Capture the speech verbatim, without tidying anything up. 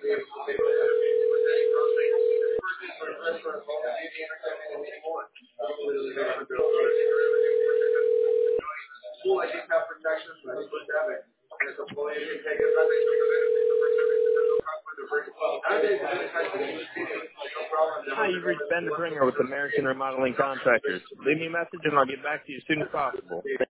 Hi, you've reached Ben the Bringer with American Remodeling Contractors. Leave me a message and I'll get back to you as soon as possible.